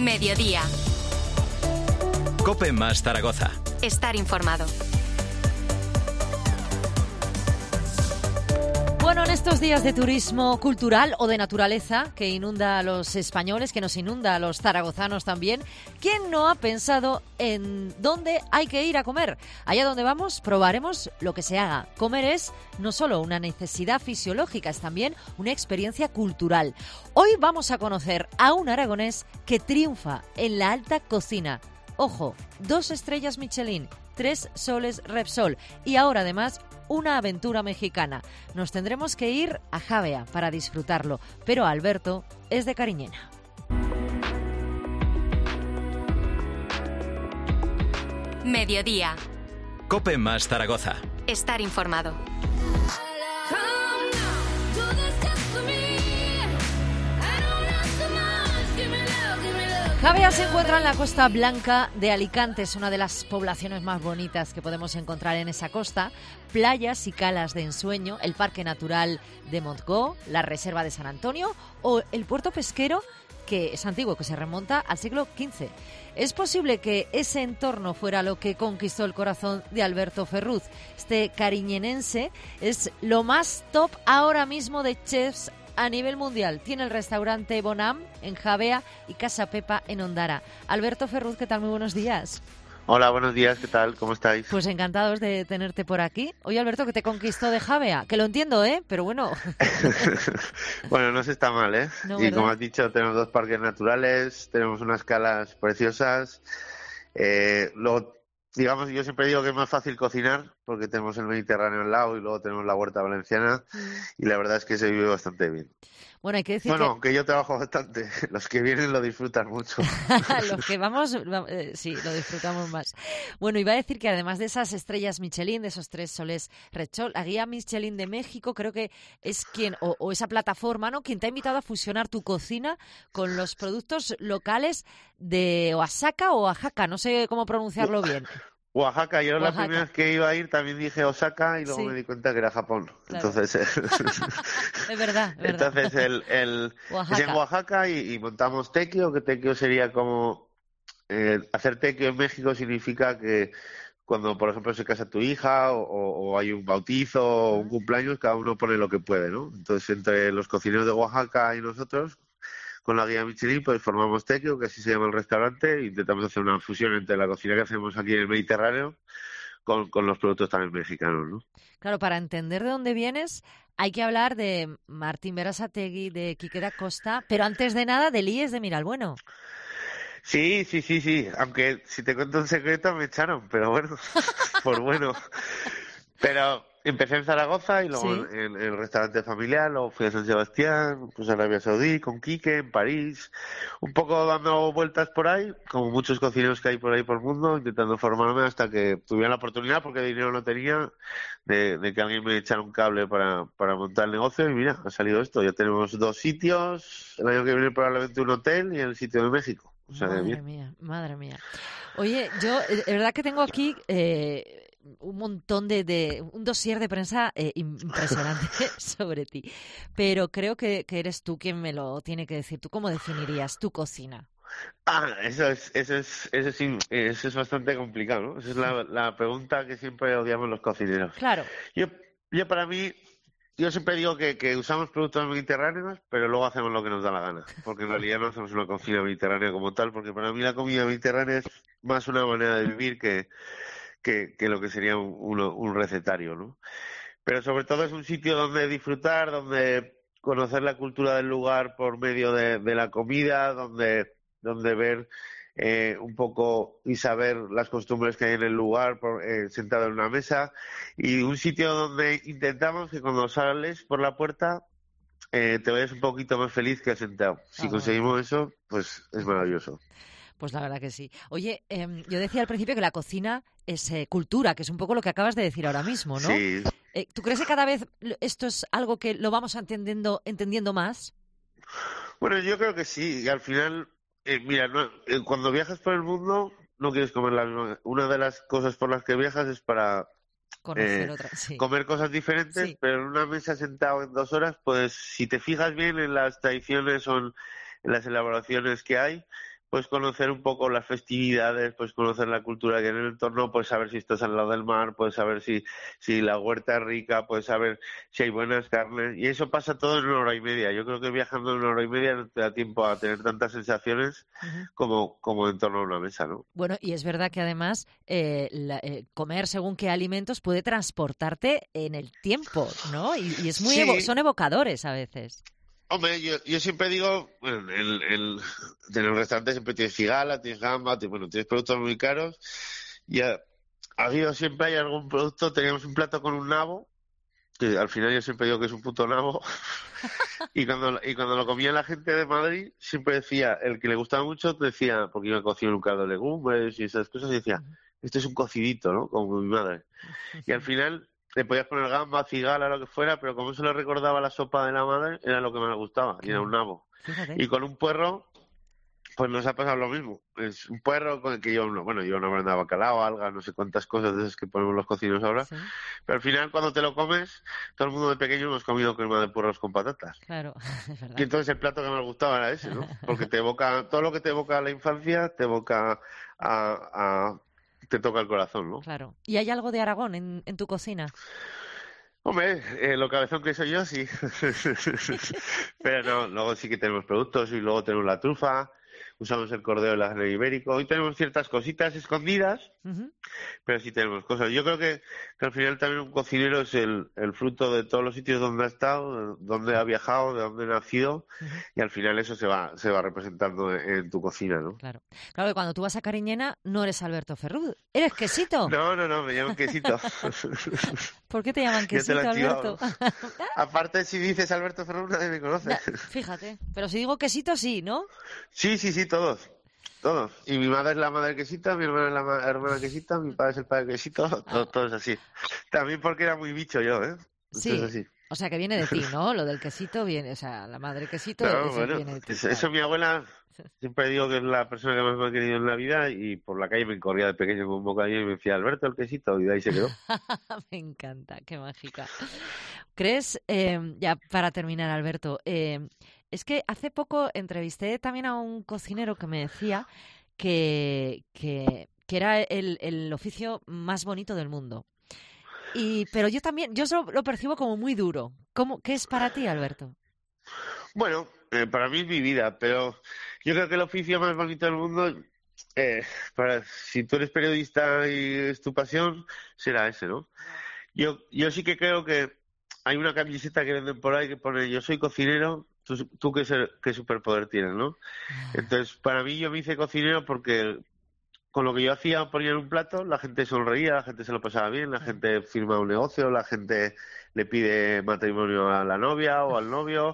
Mediodía. COPE más Zaragoza. Estar informado. Bueno, en estos días de turismo cultural o de naturaleza que inunda a los españoles, que nos inunda a los zaragozanos también, ¿quién no ha pensado en dónde hay que ir a comer? Allá donde vamos, probaremos lo que se haga. Comer es no solo una necesidad fisiológica, es también una experiencia cultural. Hoy vamos a conocer a un aragonés que triunfa en la alta cocina. Ojo, 2 estrellas Michelin, 3 soles Repsol y ahora además una aventura mexicana. Nos tendremos que ir a Javea para disfrutarlo, pero Alberto es de Cariñena. Mediodía. COPE más Zaragoza. Estar informado. Javea se encuentra en la Costa Blanca de Alicante, es una de las poblaciones más bonitas que podemos encontrar en esa costa. Playas y calas de ensueño, el Parque Natural de Montgó, la Reserva de San Antonio o el puerto pesquero, que es antiguo, que se remonta al siglo XV. Es posible que ese entorno fuera lo que conquistó el corazón de Alberto Ferruz. Este cariñenense es lo más top ahora mismo de chefs a nivel mundial. Tiene el restaurante Bonam en Javea y Casa Pepa en Ondara. Alberto Ferruz, ¿qué tal? Muy buenos días. Hola, buenos días, ¿qué tal? ¿Cómo estáis? Pues encantados de tenerte por aquí. Oye, Alberto, que te conquistó de Javea, que lo entiendo, pero bueno. Bueno, no se está mal, No, y ¿verdad? como has dicho, tenemos 2 parques naturales, tenemos unas calas preciosas. Luego, digamos, yo siempre digo que es más fácil cocinar porque tenemos el Mediterráneo al lado y luego tenemos la huerta valenciana y la verdad es que se vive bastante bien. Bueno, hay que decir Bueno, aunque yo trabajo bastante, los que vienen lo disfrutan mucho. los que vamos, sí, lo disfrutamos más. Bueno, iba a decir que además de esas estrellas Michelin, de esos 3 soles Repsol, la guía Michelin de México creo que es quien, o esa plataforma, ¿no?, quien te ha invitado a fusionar tu cocina con los productos locales de Oaxaca o Oaxaca, no sé cómo pronunciarlo bien. Oaxaca, yo Oaxaca. La primera vez que iba a ir también dije Osaka y luego Sí. me di cuenta que era Japón. Claro. Entonces, Es verdad. entonces es en Oaxaca y montamos tequio, que tequio sería como hacer tequio en México significa que cuando, por ejemplo, se casa tu hija o hay un bautizo o un cumpleaños, cada uno pone lo que puede, ¿no? Entonces, entre los cocineros de Oaxaca y nosotros, con la guía Michelin, pues formamos tequio, que así se llama el restaurante, e intentamos hacer una fusión entre la cocina que hacemos aquí en el Mediterráneo con los productos también mexicanos, ¿no? Claro, para entender de dónde vienes hay que hablar de Martín Berasategui, de Quique da Costa, pero antes de nada de Líes de Miralbueno. Sí. Aunque si te cuento un secreto me echaron, pero bueno, por bueno. Pero empecé en Zaragoza y luego Sí. en el restaurante familiar, luego fui a San Sebastián, pues a Arabia Saudí con Quique, en París, un poco dando vueltas por ahí, como muchos cocineros que hay por ahí por el mundo, intentando formarme hasta que tuviera la oportunidad, porque dinero no tenía, de que alguien me echara un cable para montar el negocio y mira, ha salido esto. Ya tenemos 2 sitios, el año que viene probablemente un hotel y el sitio de México. O sea, Madre mía. Oye, yo, es verdad que tengo aquí un montón un dossier de prensa impresionante sobre ti, pero creo que eres tú quien me lo tiene que decir. ¿Tú cómo definirías tu cocina? Eso es bastante complicado, ¿no? Esa es la pregunta que siempre odiamos los cocineros. Claro. Yo para mí, yo siempre digo que usamos productos mediterráneos, pero luego hacemos lo que nos da la gana, porque en realidad no hacemos una cocina mediterránea como tal, porque para mí la comida mediterránea es más una manera de vivir que lo que sería un recetario, ¿no? Pero sobre todo es un sitio donde disfrutar, donde conocer la cultura del lugar por medio de la comida, donde ver un poco y saber las costumbres que hay en el lugar sentado en una mesa, y un sitio donde intentamos que cuando sales por la puerta te vayas un poquito más feliz que sentado. Si conseguimos eso, pues es maravilloso. Pues la verdad que sí. Oye, yo decía al principio que la cocina es cultura, que es un poco lo que acabas de decir ahora mismo, ¿no? Sí. ¿Tú crees que cada vez esto es algo que lo vamos entendiendo más? Bueno, yo creo que sí. Y al final, mira, cuando viajas por el mundo no quieres comer la misma. Una de las cosas por las que viajas es para conocer otras, sí. Comer cosas diferentes, Sí. pero en una mesa sentado en 2 horas, pues si te fijas bien en las tradiciones o en las elaboraciones que hay, pues conocer un poco las festividades, pues conocer la cultura que hay en el entorno, pues saber si estás al lado del mar, pues saber si la huerta es rica, pues saber si hay buenas carnes, y eso pasa todo en 1 hora y media. Yo creo que viajando en 1 hora y media no te da tiempo a tener tantas sensaciones como en torno a una mesa, ¿no? Bueno, y es verdad que además comer según qué alimentos puede transportarte en el tiempo, ¿no? Y es muy Sí. son evocadores a veces. Hombre, yo siempre digo, bueno, en el restaurante siempre tienes cigala, tienes gamba, tienes productos muy caros, y ha habido siempre hay algún producto. Teníamos un plato con un nabo, que al final yo siempre digo que es un puto nabo, y cuando lo comía la gente de Madrid, siempre decía, el que le gustaba mucho decía, porque iba a cocinar un caldo de legumbres y esas cosas, y decía, esto es un cocidito, ¿no? Como mi madre. Y al final le podías poner gamba, cigala, lo que fuera, pero como se le recordaba la sopa de la madre, era lo que más le gustaba, y era un nabo. Fíjate. Y con un puerro, pues nos ha pasado lo mismo. Es un puerro con el que lleva una branda de bacalao, algas, no sé cuántas cosas de esas que ponemos los cocineros ahora. Sí, Pero al final, cuando te lo comes, todo el mundo de pequeño hemos comido crema de puerros con patatas. claro, es verdad. Y entonces el plato que más gustaba era ese, ¿no? Porque te evoca, todo lo que te evoca a la infancia, te evoca te toca el corazón, ¿no? Claro. ¿Y hay algo de Aragón en tu cocina? Hombre, lo cabezón que soy yo, sí. Pero no, luego sí que tenemos productos y luego tenemos la trufa, usamos el cordero del ajeno ibérico. Hoy tenemos ciertas cositas escondidas, Ujú. pero sí tenemos cosas. Yo creo que al final también un cocinero es el fruto de todos los sitios donde ha estado, donde ha viajado, de donde ha nacido, y al final eso se va representando en tu cocina, ¿no? Claro. Claro que cuando tú vas a Cariñena no eres Alberto Ferrud, eres Quesito. No, me llaman Quesito. ¿Por qué te llaman Ya te Quesito, lo he activado. Alberto? Aparte, si dices Alberto Ferrer, nadie me conoce. Fíjate, pero si digo Quesito sí, ¿no? Sí, todos. Todos. Y mi madre es la madre quesita, mi hermana es la hermana quesita, mi padre es el padre quesito, todo es así. También porque era muy bicho yo, ¿eh? Sí. Entonces, así. O sea, que viene de ti, ¿no? Lo del quesito viene, o sea, la madre quesito No, eso bueno, viene de ti. eso mi abuela, siempre digo que es la persona que más me ha querido en la vida, y por la calle me corría de pequeño con un bocadillo y me decía, Alberto, el quesito, y de ahí se quedó. Me encanta, qué mágica. ¿Crees, ya para terminar, Alberto, es que hace poco entrevisté también a un cocinero que me decía que era el oficio más bonito del mundo. Pero yo lo percibo como muy duro. ¿Qué es para ti, Alberto? Bueno, para mí es mi vida, pero yo creo que el oficio más bonito del mundo, si tú eres periodista y es tu pasión, será ese, ¿no? Yo sí que creo que hay una camiseta que venden por ahí que pone yo soy cocinero, tú qué superpoder tienes, ¿no? Entonces, para mí yo me hice cocinero porque con lo que yo hacía, ponía en un plato, la gente sonreía, la gente se lo pasaba bien, la gente firma un negocio, la gente le pide matrimonio a la novia o al novio,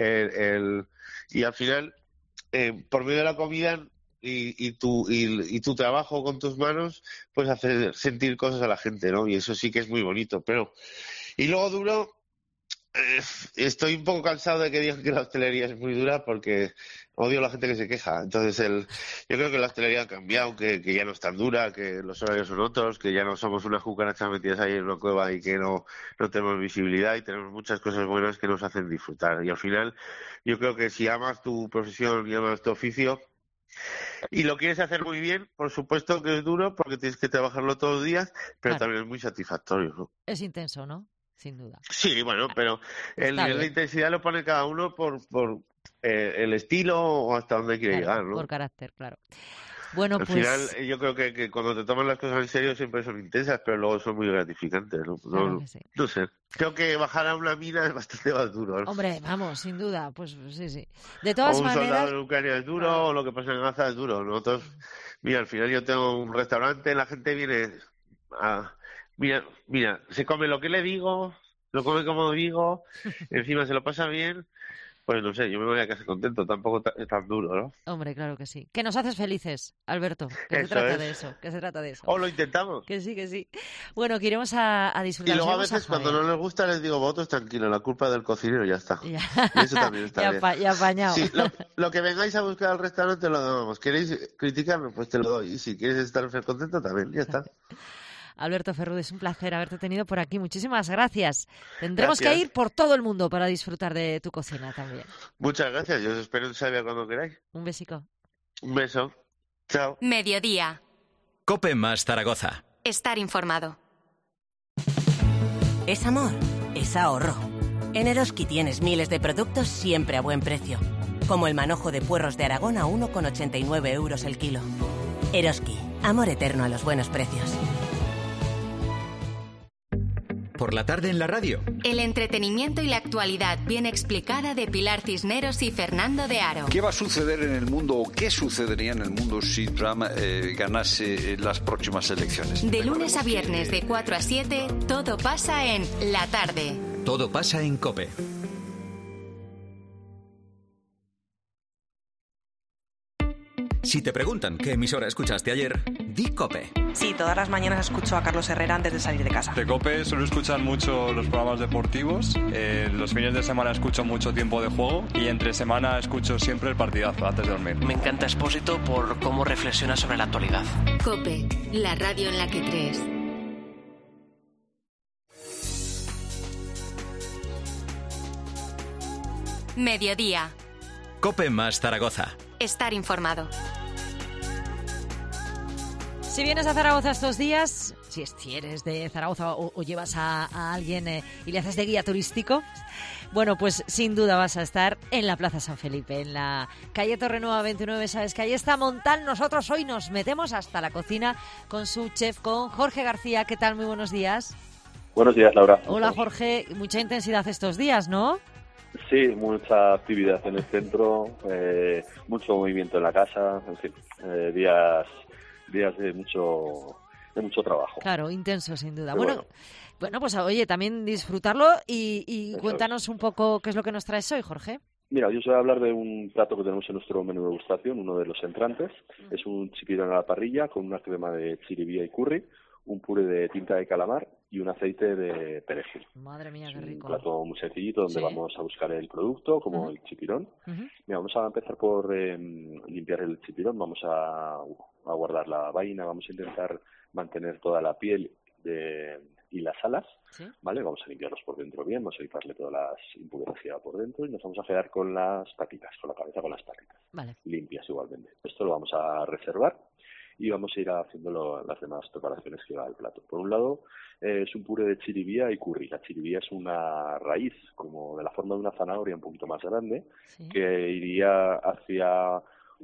y al final, por medio de la comida y tu trabajo con tus manos, pues hacer sentir cosas a la gente, ¿no? Y eso sí que es muy bonito, y luego duro. Estoy un poco cansado de que digan que la hostelería es muy dura porque odio a la gente que se queja. Entonces, yo creo que la hostelería ha cambiado, que ya no es tan dura, que los horarios son otros, que ya no somos unas cucarachas metidas ahí en una cueva y que no tenemos visibilidad, y tenemos muchas cosas buenas que nos hacen disfrutar. Y al final, yo creo que si amas tu profesión y amas tu oficio y lo quieres hacer muy bien, por supuesto que es duro porque tienes que trabajarlo todos los días, pero Claro. también es muy satisfactorio, ¿no? Es intenso, ¿no? Sin duda. Sí, bueno, pero el Está nivel de bien. intensidad lo pone cada uno por el estilo o hasta dónde quiere Claro, llegar, ¿no? por carácter, claro. Bueno, Al pues final, yo creo que cuando te toman las cosas en serio siempre son intensas, pero luego son muy gratificantes, ¿no? claro que sí. No sé. Creo que bajar a una mina es bastante más duro, ¿no? Hombre, vamos, sin duda, pues sí. De O todas un soldado maneras, en Ucrania es duro, claro. o lo que pasa en Gaza es duro. Nosotros, mira, al final yo tengo un restaurante, la gente viene a... Mira, se come lo que le digo, lo come como digo, encima se lo pasa bien. Pues no sé, yo me voy a casa contento, tampoco es tan duro, ¿no? Hombre, claro que sí. Que nos haces felices, Alberto, que se Eso trata es. de eso, que se trata de eso. O lo intentamos. Que sí. Bueno, que iremos a Y disfrutar. luego a Nos iremos veces cuando Jaén. no les gusta les digo, vosotros tranquilo, la culpa es del cocinero, ya está. Ya, Y eso también está bien. ya apañado. Sí, lo que vengáis a buscar al restaurante lo damos. ¿Queréis criticarme? Pues te lo doy. Y si quieres estar contento también, ya está. Alberto Ferrud, es un placer haberte tenido por aquí. Muchísimas gracias. Tendremos Gracias. que ir por todo el mundo para disfrutar de tu cocina también. Muchas gracias, yo os espero en Sabia cuando queráis. Un besico. Un beso. Chao. Mediodía. Cope más Zaragoza. Estar informado. Es amor, es ahorro. En Eroski tienes miles de productos siempre a buen precio. Como el manojo de puerros de Aragón a 1,89 euros el kilo. Eroski, amor eterno a los buenos precios. Por la tarde en la radio. El entretenimiento y la actualidad bien explicada de Pilar Cisneros y Fernando de Aro. ¿Qué va a suceder en el mundo o qué sucedería en el mundo si Trump ganase las próximas elecciones? De lunes a viernes de 4 a 7, todo pasa en La Tarde. Todo pasa en Cope. Si te preguntan qué emisora escuchaste ayer, di Cope. Sí, todas las mañanas escucho a Carlos Herrera antes de salir de casa. De COPE suelo escuchar mucho los programas deportivos, los fines de semana escucho mucho Tiempo de Juego y entre semana escucho siempre el partidazo antes de dormir. Me encanta Expósito por cómo reflexiona sobre la actualidad. COPE, la radio en la que crees. Mediodía. Cope más Zaragoza. Estar informado. Si vienes a Zaragoza estos días, si eres de Zaragoza o llevas a alguien y le haces de guía turístico, bueno, pues sin duda vas a estar en la Plaza San Felipe, en la calle Torrenueva 29. Sabes que ahí está Montal. Nosotros hoy nos metemos hasta la cocina con su chef, con Jorge García. ¿Qué tal? Muy buenos días. Buenos días, Laura. Hola, Jorge. Mucha intensidad estos días, ¿no? Sí, mucha actividad en el centro, mucho movimiento en la casa, en fin, días de mucho trabajo. Claro, intenso sin duda. Pero Bueno, pues oye, también disfrutarlo y cuéntanos un poco qué es lo que nos traes hoy, Jorge. Mira, yo os voy a hablar de un plato que tenemos en nuestro menú de degustación, uno de los entrantes. Es un chipirón a la parrilla con una crema de chiribía y curry, un puré de tinta de calamar y un aceite de perejil. Madre mía, qué rico. Un plato muy sencillito donde vamos a buscar el producto, como el chipirón. Mira, vamos a empezar por limpiar el chipirón, vamos a guardar la vaina, vamos a intentar mantener toda la piel y las alas, ¿vale? Vamos a limpiarlos por dentro bien, vamos a quitarle todas las impurezas que va por dentro y nos vamos a quedar con las patitas, con la cabeza con las patitas, limpias igualmente. Esto lo vamos a reservar y vamos a ir haciendo las demás preparaciones que va al plato. Por un lado, es un puré de chiribía y curry. La chiribía es una raíz, como de la forma de una zanahoria un poquito más grande, que iría hacia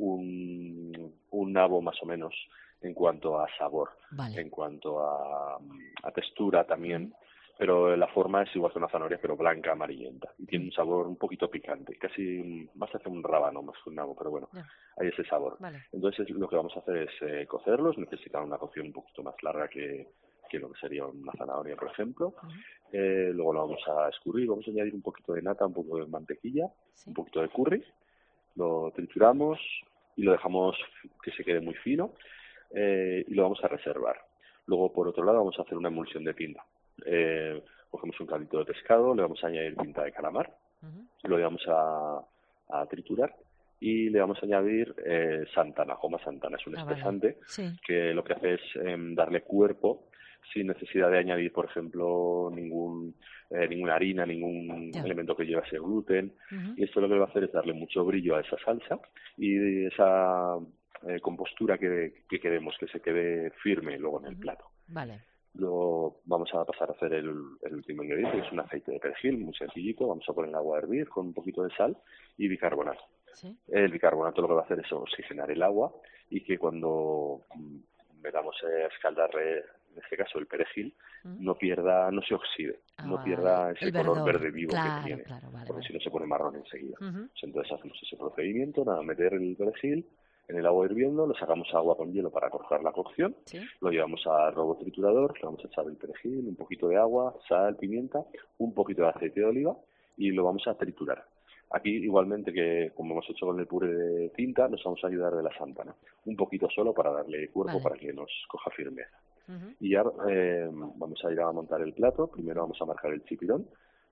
un nabo más o menos en cuanto a sabor, en cuanto a textura también, pero la forma es igual que una zanahoria, pero blanca, amarillenta, y tiene un sabor un poquito picante, casi más hacia un rábano más que un nabo, pero bueno, hay ese sabor. Entonces lo que vamos a hacer es cocerlos, necesitan una cocción un poquito más larga que lo que sería una zanahoria, por ejemplo. Luego lo vamos a escurrir, vamos a añadir un poquito de nata, un poco de mantequilla, un poquito de curry, lo trituramos y lo dejamos que se quede muy fino y lo vamos a reservar. Luego, por otro lado, vamos a hacer una emulsión de pinta. Cogemos un caldito de pescado, le vamos a añadir pinta de calamar, lo vamos a triturar y le vamos a añadir santana, goma santana. Es un espesante que lo que hace es darle cuerpo sin necesidad de añadir, por ejemplo, ninguna harina, ningún elemento que lleve ese gluten. Y esto lo que va a hacer es darle mucho brillo a esa salsa y esa compostura que queremos, que se quede firme luego en el plato. Luego vamos a pasar a hacer el último ingrediente, que es un aceite de perejil, muy sencillito. Vamos a poner el agua a hervir con un poquito de sal y bicarbonato. El bicarbonato lo que va a hacer es oxigenar el agua y que cuando metamos a escaldar, en este caso el perejil, no se oxide, no pierda ese color verde vivo que tiene, porque si no se pone marrón enseguida. Entonces hacemos ese procedimiento, meter el perejil en el agua hirviendo, lo sacamos a agua con hielo para cortar la cocción, lo llevamos al robot triturador, le vamos a echar el perejil, un poquito de agua, sal, pimienta, un poquito de aceite de oliva y lo vamos a triturar. Aquí, igualmente que como hemos hecho con el puré de tinta, nos vamos a ayudar de la santana, un poquito solo para darle cuerpo, para que nos coja firmeza. Y ya vamos a ir a montar el plato. Primero vamos a marcar el chipirón,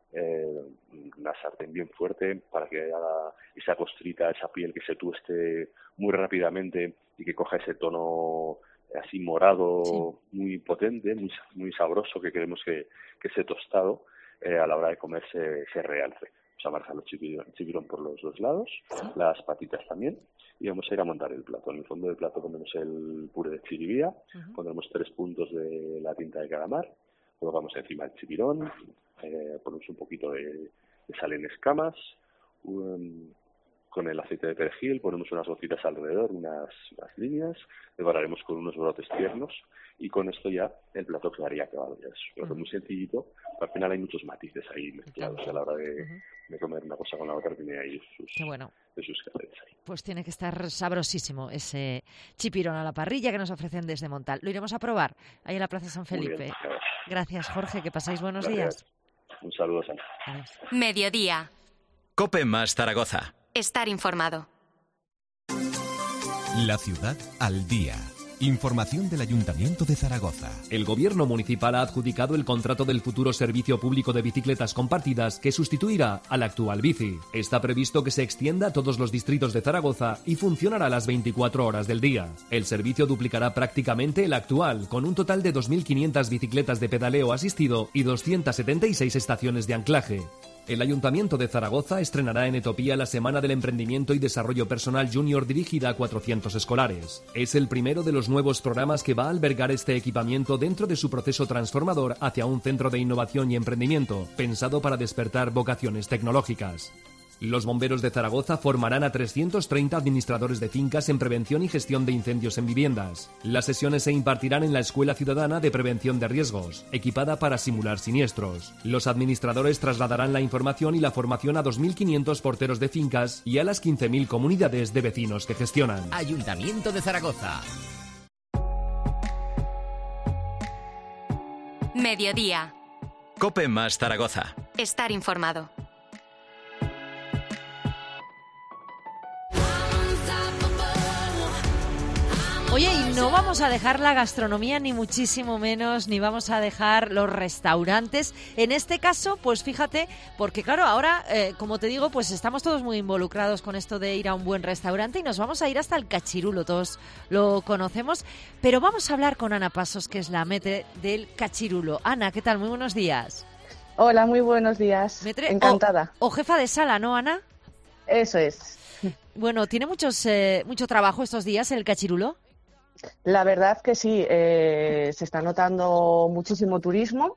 una sartén bien fuerte para que haga esa costrita, esa piel que se tueste muy rápidamente y que coja ese tono así morado, muy potente, muy sabroso, que queremos que ese tostado a la hora de comer se realce. Vamos a marcar los chipirón por los dos lados, las patitas también, y vamos a ir a montar el plato. En el fondo del plato ponemos el puré de chiribía, pondremos 3 puntos de la tinta de calamar, colocamos encima el chipirón, ponemos un poquito de sal en escamas, con el aceite de perejil ponemos unas gotitas alrededor, unas líneas, decoraremos con unos brotes tiernos y con esto ya el plato quedaría acabado. Ya es un plato muy sencillito, pero al final hay muchos matices ahí mezclados a la hora de comer una cosa con la otra, tiene ahí sus calores ahí. Pues tiene que estar sabrosísimo ese chipirón a la parrilla que nos ofrecen desde Montal. Lo iremos a probar ahí en la Plaza San Felipe. Bien, gracias, Jorge, que pasáis buenos días. Un saludo, Sandra. Mediodía. COPE más Zaragoza. Estar informado. La ciudad al día. Información del Ayuntamiento de Zaragoza. El Gobierno municipal ha adjudicado el contrato del futuro servicio público de bicicletas compartidas que sustituirá al actual bici. Está previsto que se extienda a todos los distritos de Zaragoza y funcionará las 24 horas del día. El servicio duplicará prácticamente el actual, con un total de 2.500 bicicletas de pedaleo asistido y 276 estaciones de anclaje. El Ayuntamiento de Zaragoza estrenará en Etopía la Semana del Emprendimiento y Desarrollo Personal Junior dirigida a 400 escolares. Es el primero de los nuevos programas que va a albergar este equipamiento dentro de su proceso transformador hacia un centro de innovación y emprendimiento, pensado para despertar vocaciones tecnológicas. Los bomberos de Zaragoza formarán a 330 administradores de fincas en prevención y gestión de incendios en viviendas. Las sesiones se impartirán en la Escuela Ciudadana de Prevención de Riesgos, equipada para simular siniestros. Los administradores trasladarán la información y la formación a 2.500 porteros de fincas y a las 15.000 comunidades de vecinos que gestionan. Ayuntamiento de Zaragoza. Mediodía. COPE más Zaragoza. Estar informado. Oye, y no vamos a dejar la gastronomía ni muchísimo menos, ni vamos a dejar los restaurantes. En este caso, pues fíjate, porque claro, ahora, como te digo, pues estamos todos muy involucrados con esto de ir a un buen restaurante y nos vamos a ir hasta el Cachirulo, todos lo conocemos. Pero vamos a hablar con Ana Pasos, que es la maître del Cachirulo. Ana, ¿qué tal? Muy buenos días. Hola, muy buenos días. Encantada. O jefa de sala, ¿no, Ana? Eso es. Bueno, ¿tiene mucho trabajo estos días el Cachirulo? La verdad que sí, se está notando muchísimo turismo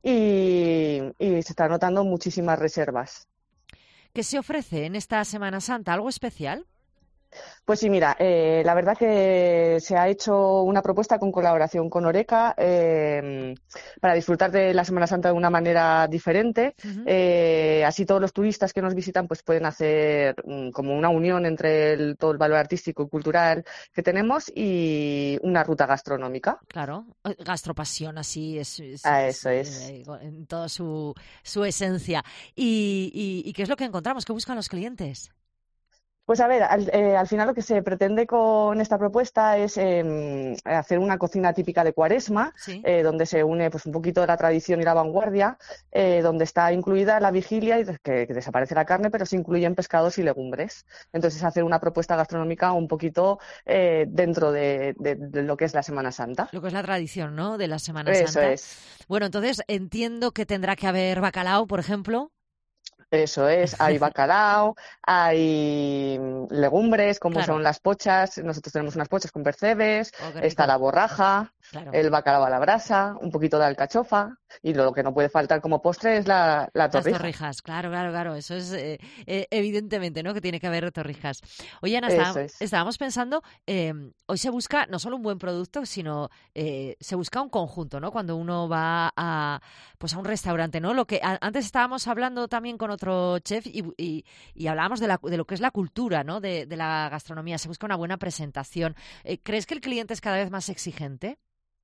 y se está notando muchísimas reservas. ¿Qué se ofrece en esta Semana Santa? ¿Algo especial? Pues sí, mira, la verdad que se ha hecho una propuesta con colaboración con Oreca para disfrutar de la Semana Santa de una manera diferente. Así todos los turistas que nos visitan pues pueden hacer como una unión entre todo el valor artístico y cultural que tenemos y una ruta gastronómica. Claro, gastropasión, así es. Eso es. En toda su esencia. ¿Y qué es lo que encontramos? ¿Qué buscan los clientes? Pues a ver, al final lo que se pretende con esta propuesta es hacer una cocina típica de Cuaresma, ¿sí? Donde se une pues un poquito de la tradición y la vanguardia, donde está incluida la vigilia y que desaparece la carne, pero se incluyen pescados y legumbres. Entonces hacer una propuesta gastronómica un poquito dentro de lo que es la Semana Santa. Lo que es la tradición, ¿no?, de la Semana Santa. Eso es. Bueno, entonces entiendo que tendrá que haber bacalao, por ejemplo. Eso es, hay bacalao, hay legumbres, como claro. son las pochas. Nosotros tenemos unas pochas con percebes, Oh, está la borraja, claro. El bacalao a la brasa, un poquito de alcachofa y lo que no puede faltar como postre es la torrija. Las torrijas, claro, eso es evidentemente, ¿no?, que tiene que haber torrijas. Oye, Ana, estábamos pensando, hoy se busca no solo un buen producto, sino se busca un conjunto, ¿no?, cuando uno va a un restaurante, ¿no? Lo que antes estábamos hablando también con otro chef y hablábamos de lo que es la cultura, ¿no?, de la gastronomía. Se busca una buena presentación. ¿Crees que el cliente es cada vez más exigente?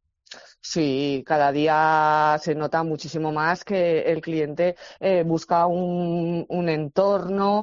Sí, cada día se nota muchísimo más que el cliente busca un entorno,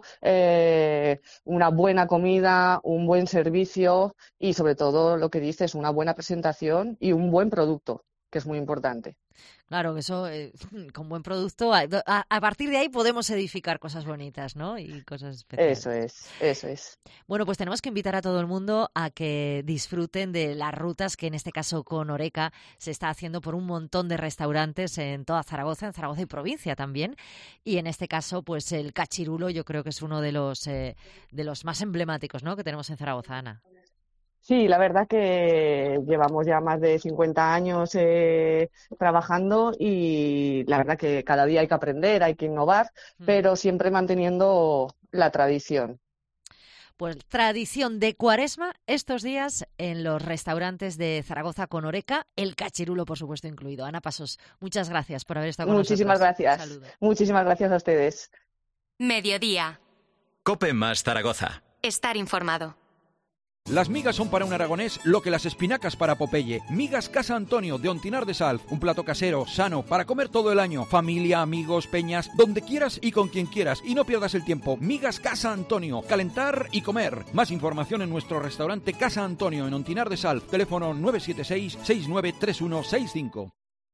una buena comida, un buen servicio y sobre todo lo que dices, una buena presentación y un buen producto. que es muy importante. Claro, que eso, con buen producto, a partir de ahí podemos edificar cosas bonitas, ¿no? Y cosas especiales. Eso es. Bueno, pues tenemos que invitar a todo el mundo a que disfruten de las rutas que en este caso con Horeca se está haciendo por un montón de restaurantes en toda Zaragoza, en Zaragoza y provincia también. Y en este caso, pues el cachirulo yo creo que es uno de los más emblemáticos, ¿no?, que tenemos en Zaragoza, Ana. Sí, la verdad que llevamos ya más de 50 años trabajando y la verdad que cada día hay que aprender, hay que innovar, pero siempre manteniendo la tradición. Pues tradición de Cuaresma estos días en los restaurantes de Zaragoza con Horeca, el cachirulo por supuesto incluido. Ana Pasos, muchas gracias por haber estado con Muchísimas nosotros. Gracias. Saludo. Muchísimas gracias a ustedes. Mediodía. COPE más Zaragoza. Estar informado. Las migas son para un aragonés lo que las espinacas para Popeye. Migas Casa Antonio de Ontinar de Sal. Un plato casero, sano, para comer todo el año. Familia, amigos, peñas, donde quieras y con quien quieras. Y no pierdas el tiempo. Migas Casa Antonio. Calentar y comer. Más información en nuestro restaurante Casa Antonio en Ontinar de Sal. Teléfono 976-693165.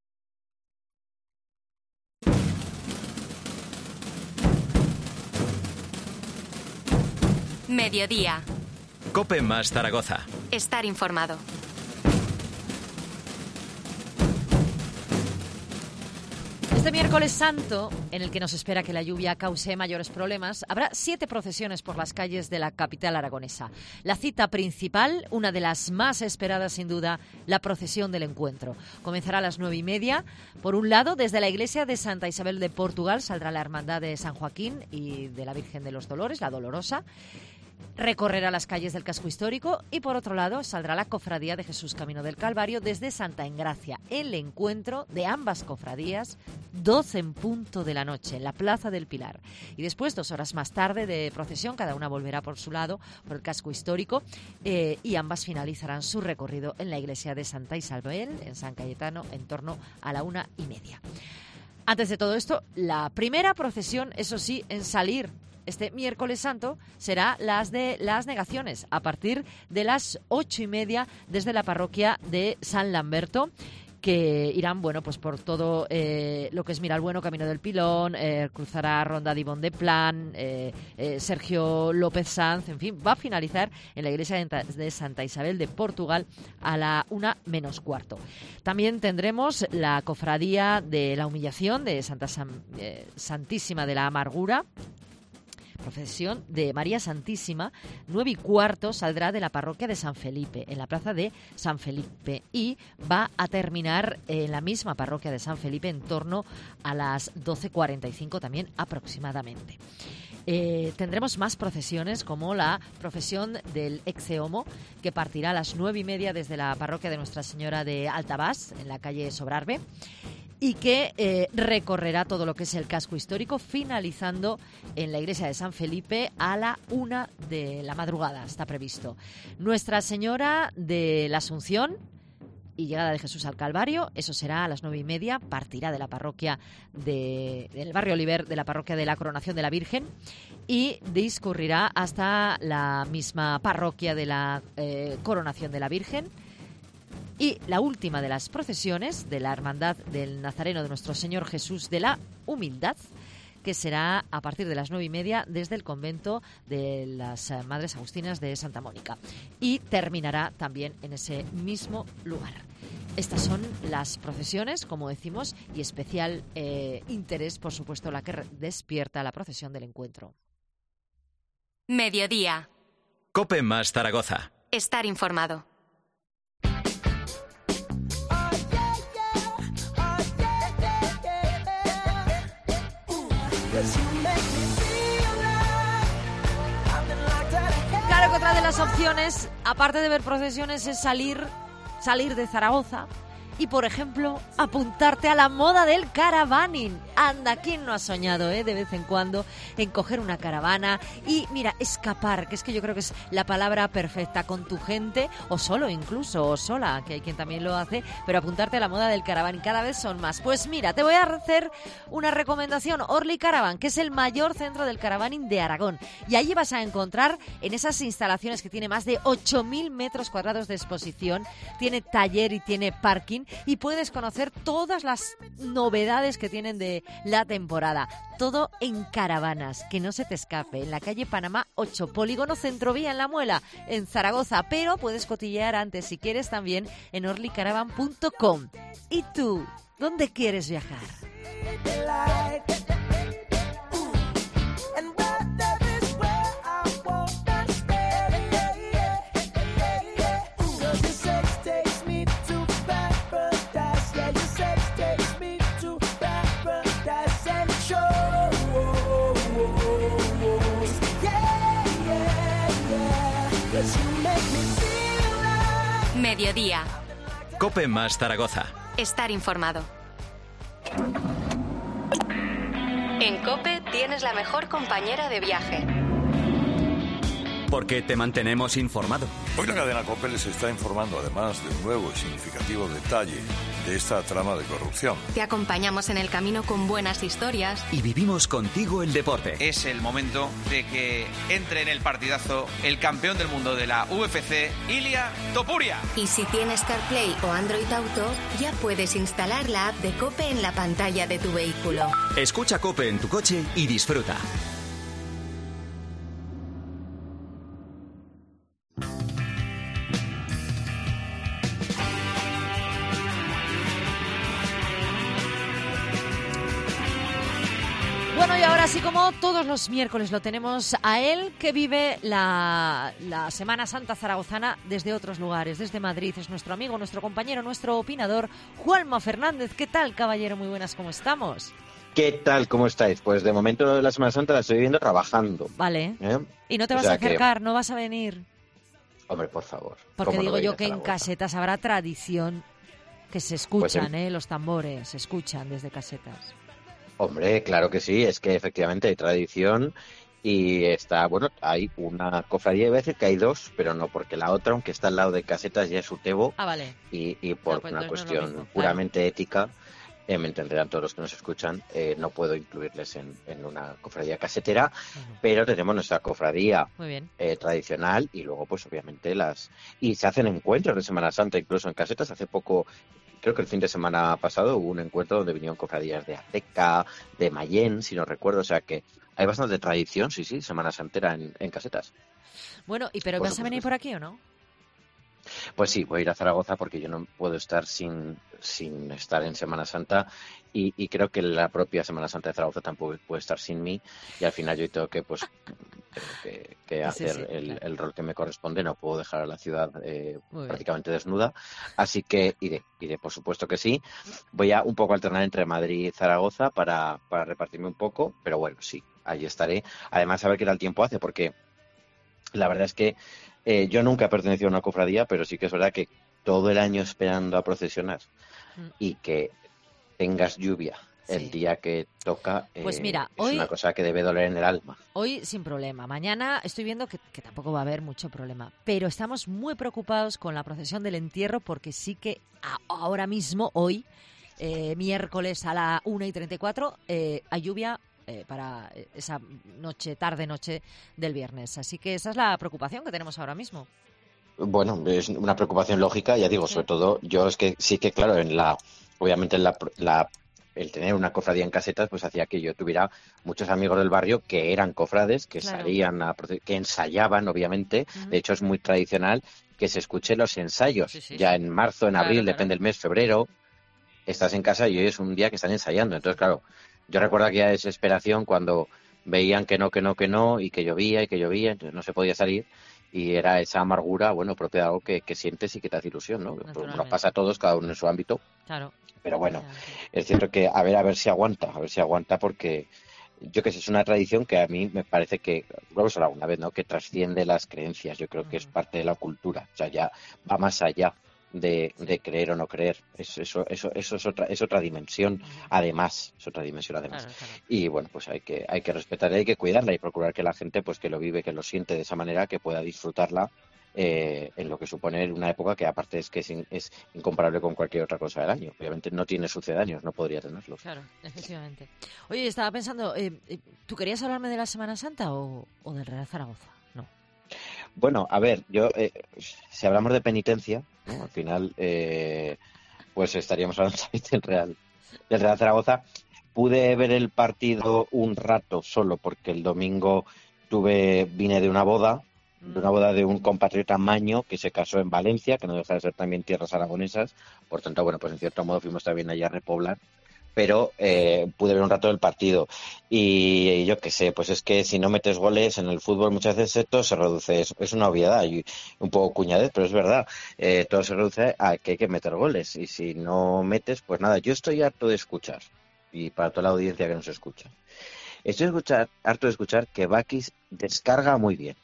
Mediodía. COPE más Zaragoza. Estar informado. Este miércoles santo, en el que nos espera que la lluvia cause mayores problemas, habrá 7 procesiones por las calles de la capital aragonesa. La cita principal, una de las más esperadas sin duda, la procesión del encuentro. Comenzará a las 9:30. Por un lado, desde la iglesia de Santa Isabel de Portugal saldrá la Hermandad de San Joaquín y de la Virgen de los Dolores, la Dolorosa. Recorrerá las calles del casco histórico y por otro lado saldrá la Cofradía de Jesús Camino del Calvario desde Santa Engracia. El encuentro de ambas cofradías, 12 en punto de la noche, en la Plaza del Pilar. Y después, 2 horas más tarde de procesión, cada una volverá por su lado, por el casco histórico, y ambas finalizarán su recorrido en la iglesia de Santa Isabel, en San Cayetano, en torno a la 1:30. Antes de todo esto, la primera procesión, eso sí, en salir este miércoles santo será las de las negaciones, a partir de las 8:30 desde la parroquia de San Lamberto, que irán, bueno, pues por todo lo que es Miralbueno, Camino del Pilón, cruzará Ronda de Ibón de Plan, Sergio López Sanz, en fin, va a finalizar en la iglesia de Santa Isabel de Portugal a la 1:45. También tendremos la cofradía de la Humillación de Santísima de la Amargura, procesión de María Santísima, 9:15 saldrá de la parroquia de San Felipe, en la plaza de San Felipe, y va a terminar en la misma parroquia de San Felipe en torno a las 12:45 también aproximadamente. Tendremos más procesiones, como la procesión del Exeomo, que partirá a las 9:30 desde la parroquia de Nuestra Señora de Altabás, en la calle Sobrarbe, y que recorrerá todo lo que es el casco histórico, finalizando en la iglesia de San Felipe a la 1 de la madrugada, está previsto. Nuestra Señora de la Asunción y llegada de Jesús al Calvario, eso será a las 9:30, partirá de la parroquia del barrio Oliver, de la parroquia de la Coronación de la Virgen, y discurrirá hasta la misma parroquia de la Coronación de la Virgen. Y la última de las procesiones de la Hermandad del Nazareno de Nuestro Señor Jesús de la Humildad, que será a partir de las 9:30 desde el convento de las Madres Agustinas de Santa Mónica, y terminará también en ese mismo lugar. Estas son las procesiones, como decimos, y especial interés, por supuesto, la que despierta la procesión del encuentro. Mediodía. COPE más Zaragoza. Estar informado. Claro que otra de las opciones, aparte de ver procesiones, es salir de Zaragoza y, por ejemplo, apuntarte a la moda del caravaning. Anda, ¿quién no ha soñado, de vez en cuando, en coger una caravana y, mira, escapar, que es que yo creo que es la palabra perfecta, con tu gente, o solo incluso, o sola, que hay quien también lo hace, pero apuntarte a la moda del caravan, y cada vez son más. Pues mira, te voy a hacer una recomendación, Orly Caravan, que es el mayor centro del caravaning de Aragón, y allí vas a encontrar en esas instalaciones que tiene más de 8.000 metros cuadrados de exposición, tiene taller y tiene parking, y puedes conocer todas las novedades que tienen de la temporada. Todo en caravanas, que no se te escape, en la calle Panamá 8, Polígono Centrovía en La Muela, en Zaragoza, pero puedes cotillear antes, si quieres, también en orlycaravan.com. ¿Y tú, dónde quieres viajar? Mediodía. COPE más Zaragoza. Estar informado. En COPE tienes la mejor compañera de viaje. Porque te mantenemos informado. Hoy la cadena COPE les está informando además de un nuevo y significativo detalle de esta trama de corrupción. Te acompañamos en el camino con buenas historias. Y vivimos contigo el deporte. Es el momento de que entre en el partidazo el campeón del mundo de la UFC, Ilia Topuria. Y si tienes CarPlay o Android Auto, ya puedes instalar la app de COPE en la pantalla de tu vehículo. Escucha COPE en tu coche y disfruta. Bueno, y ahora sí, como todos los miércoles lo tenemos a él, que vive la Semana Santa zaragozana desde otros lugares, desde Madrid. Es nuestro amigo, nuestro compañero, nuestro opinador, Juanma Fernández. ¿Qué tal, caballero? Muy buenas, ¿cómo estamos? ¿Qué tal? ¿Cómo estáis? Pues de momento la Semana Santa la estoy viviendo trabajando. Vale. ¿Y no te vas a acercar? ¿No vas a venir? Hombre, por favor. Porque digo yo que en casetas habrá tradición, que se escuchan, pues los tambores se escuchan desde casetas. Hombre, claro que sí, es que efectivamente hay tradición y está, bueno, hay una cofradía, iba a decir que hay dos, pero no, porque la otra, aunque está al lado de casetas, ya es Utebo. Ah, vale. Y por una cuestión puramente ética, me entenderán todos los que nos escuchan, no puedo incluirles en una cofradía casetera, pero tenemos nuestra cofradía tradicional y luego, pues obviamente y se hacen encuentros de Semana Santa incluso en casetas. Hace poco, creo que el fin de semana pasado, hubo un encuentro donde vinieron cofradías de Ateca, de Mayén, si no recuerdo, o sea que hay bastante tradición, sí, Semana Santera en casetas. Bueno, ¿pero vas a venir por aquí o no? Pues sí, voy a ir a Zaragoza porque yo no puedo estar sin estar en Semana Santa y creo que la propia Semana Santa de Zaragoza tampoco puede estar sin mí y al final yo tengo que hacer el rol que me corresponde. No puedo dejar a la ciudad prácticamente desnuda, así que iré, por supuesto que sí. Voy a un poco alternar entre Madrid y Zaragoza para repartirme un poco, pero bueno, sí, allí estaré. Además, a ver qué tal tiempo hace, porque la verdad es que yo nunca he pertenecido a una cofradía, pero sí que es verdad que todo el año esperando a procesionar y que tengas lluvia el día que toca, pues mira, es una cosa que debe doler en el alma. Hoy sin problema. Mañana estoy viendo que tampoco va a haber mucho problema, pero estamos muy preocupados con la procesión del entierro porque sí que ahora mismo, hoy, miércoles a la 1:34, hay lluvia para esa tarde-noche del viernes. Así que esa es la preocupación que tenemos ahora mismo. Bueno, es una preocupación lógica, ya digo, sobre todo yo es que sí que, claro, obviamente el tener una cofradía en casetas pues hacía que yo tuviera muchos amigos del barrio que eran cofrades, que salían que ensayaban, obviamente. De hecho, es muy tradicional que se escuchen los ensayos ya en marzo, en abril, depende del mes, febrero. Estás en casa y hoy es un día que están ensayando. Entonces, claro, yo recuerdo aquella desesperación cuando veían que no, y que llovía, entonces no se podía salir, y era esa amargura, bueno, propia de algo que sientes y que te hace ilusión, ¿no? Pues nos pasa a todos, cada uno en su ámbito. Claro. Pero bueno, es cierto que a ver si aguanta, porque yo que sé, es una tradición que a mí me parece que, lo hemos hablado alguna vez, ¿no? Que trasciende las creencias, yo creo que es parte de la cultura, o sea, ya va más allá de creer o no creer. Eso es otra dimensión, además. Es otra dimensión, además. Claro. Y bueno, pues hay que respetarla, hay que cuidarla y procurar que la gente, pues que lo vive, que lo siente de esa manera, que pueda disfrutarla en lo que supone una época que aparte es que es incomparable con cualquier otra cosa del año. Obviamente no tiene sucedáneos, no podría tenerlos. Claro, efectivamente. Oye, estaba pensando, ¿tú querías hablarme de la Semana Santa o del Real Zaragoza? No. Bueno, a ver, yo si hablamos de penitencia, ¿no? Al final pues estaríamos hablando del Real Zaragoza. Pude ver el partido un rato solo porque el domingo vine de una boda de un compatriota maño que se casó en Valencia, que no deja de ser también tierras aragonesas. Por tanto, bueno, pues en cierto modo fuimos también allá a repoblar. Pero pude ver un rato del partido y yo qué sé, pues es que si no metes goles en el fútbol muchas veces todo se reduce, es una obviedad y un poco cuñadez, pero es verdad, todo se reduce a que hay que meter goles y si no metes, pues nada, yo estoy harto de escuchar y para toda la audiencia que nos escucha, harto de escuchar que Bakis descarga muy bien.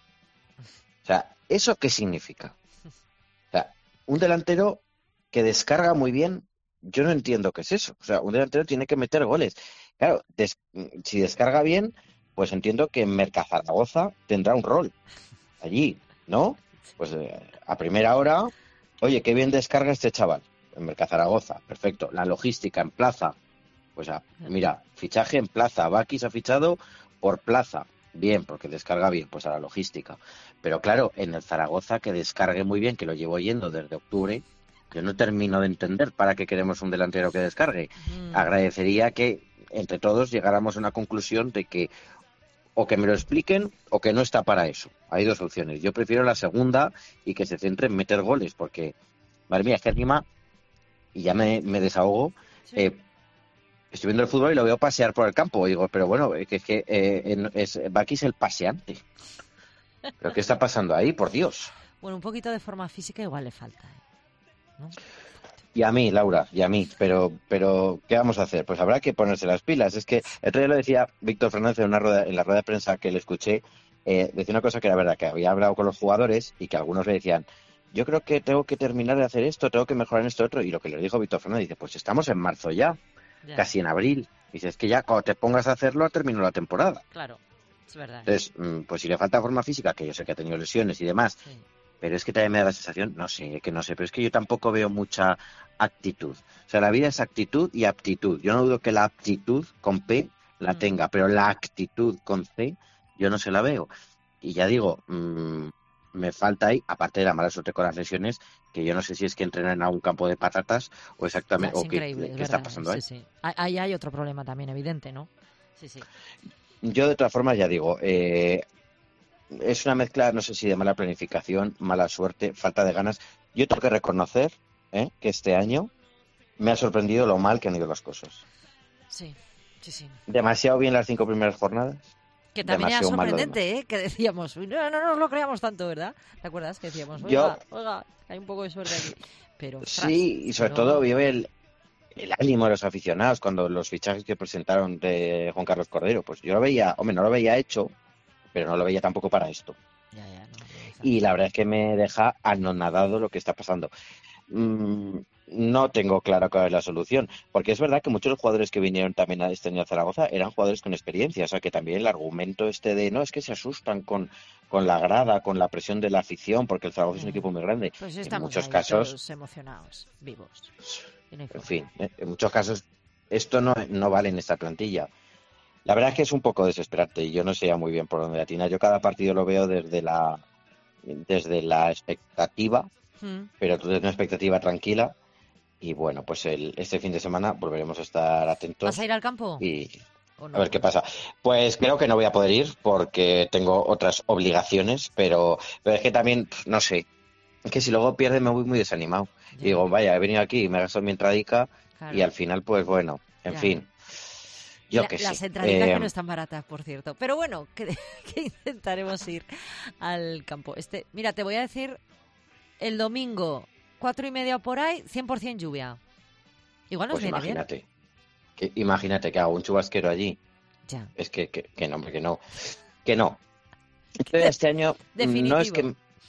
O sea, ¿eso qué significa? O sea, un delantero que descarga muy bien, yo no entiendo qué es eso. O sea, un delantero tiene que meter goles. Claro, si descarga bien, pues entiendo que en Mercazaragoza tendrá un rol allí, ¿no? Pues a primera hora, oye, qué bien descarga este chaval. En Mercazaragoza, perfecto. La logística en Plaza, pues mira, fichaje en Plaza. Bakis ha fichado por Plaza. Bien, porque descarga bien, pues a la logística. Pero claro, en el Zaragoza que descargue muy bien, que lo llevo yendo desde octubre, yo no termino de entender para qué queremos un delantero que descargue. Agradecería que entre todos llegáramos a una conclusión de que o que me lo expliquen o que no está para eso. Hay dos opciones. Yo prefiero la segunda y que se centre en meter goles, porque, madre mía, es que encima, y ya me desahogo, estoy viendo el fútbol y lo veo pasear por el campo. Y digo, pero bueno, Bakis el paseante. ¿Pero qué está pasando ahí, por Dios? Bueno, un poquito de forma física igual le falta, ¿no? Y a mí, Laura, y a mí, pero ¿qué vamos a hacer? Pues habrá que ponerse las pilas. Es que el otro día lo decía Víctor Fernández en la rueda de prensa que le escuché, decía una cosa que era verdad, que había hablado con los jugadores y que algunos le decían, yo creo que tengo que terminar de hacer esto, tengo que mejorar en esto otro, y lo que le dijo Víctor Fernández, dice, pues estamos en marzo ya, casi en abril. Dice, es que ya cuando te pongas a hacerlo, terminó la temporada. Claro, es verdad. Entonces, pues si le falta forma física, que yo sé que ha tenido lesiones y demás, pero es que también me da la sensación, no sé, pero es que yo tampoco veo mucha actitud. O sea, la vida es actitud y aptitud. Yo no dudo que la aptitud con P la tenga, pero la actitud con C yo no se la veo. Y ya digo, me falta ahí, aparte de la mala suerte con las lesiones, que yo no sé si es que entrenan en algún campo de patatas o exactamente, o qué está pasando ahí. Sí. Ahí hay otro problema también evidente, ¿no? Sí. Yo de todas formas ya digo, es una mezcla, no sé si de mala planificación, mala suerte, falta de ganas. Yo tengo que reconocer que este año me ha sorprendido lo mal que han ido las cosas. Sí. Demasiado bien las 5 primeras jornadas. Que también era sorprendente, que decíamos, no nos lo creamos tanto, ¿verdad? ¿Te acuerdas? Que decíamos, oiga, hay un poco de suerte aquí. Pero, sí, y sobre todo vio el ánimo de los aficionados cuando los fichajes que presentaron de Juan Carlos Cordero, pues yo lo veía, no lo veía hecho, pero no lo veía tampoco para esto. Y la verdad es que me deja anonadado lo que está pasando. No tengo claro cuál es la solución, porque es verdad que muchos de los jugadores que vinieron también a este año a Zaragoza eran jugadores con experiencia, o sea que también el argumento de no, es que se asustan con la grada, con la presión de la afición, porque el Zaragoza es un equipo muy grande. Pues estamos en muchos casos todos emocionados, vivos. En fin, en muchos casos esto no vale en esta plantilla. La verdad es que es un poco desesperante y yo no sé ya muy bien por dónde atinar. Yo cada partido lo veo desde la expectativa, pero desde una expectativa tranquila. Y bueno, pues este fin de semana volveremos a estar atentos. ¿Vas a ir al campo? Y a ver qué pasa. Pues creo que no voy a poder ir porque tengo otras obligaciones, pero es que también, no sé, es que si luego pierde me voy muy desanimado. Y digo, vaya, he venido aquí y me he gastado mi entradica y al final, pues bueno, en fin. Las entraditas que no están baratas, por cierto. Pero bueno, que intentaremos ir al campo. Mira, te voy a decir, el domingo, 4:30 por ahí, 100% lluvia. Igual nos viene imagínate, bien. Imagínate que hago un chubasquero allí. Ya. Es que no, hombre, que no. Este año Definitivo. no es que...